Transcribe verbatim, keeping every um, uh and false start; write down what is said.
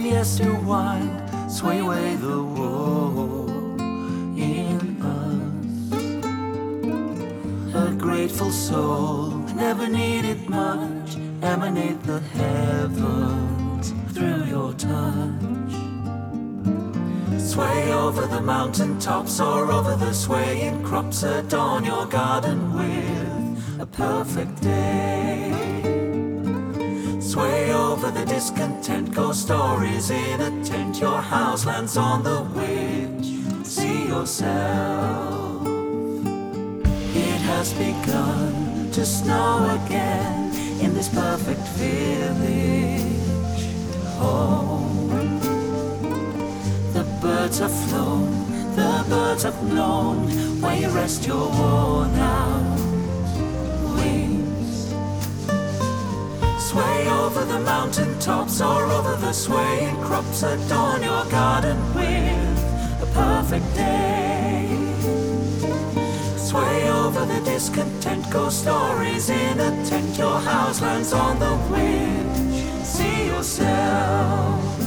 yes, to wind, sway away the war in us. A grateful soul, never needed much, emanate the heavens through your touch. Sway over the mountain tops or over the swaying crops, adorn your garden with a perfect day. Sway over the discontent, ghost stories in a tent, your house lands on the which see yourself. It has begun to snow again in this perfect village home. The birds have flown, the birds have blown, where you rest your worn out wings. Sway over the mountain tops or over the swaying crops, adorn your garden with a perfect day. Sway over the discontent, ghost stories in a tent, your house lands on the which see yourself.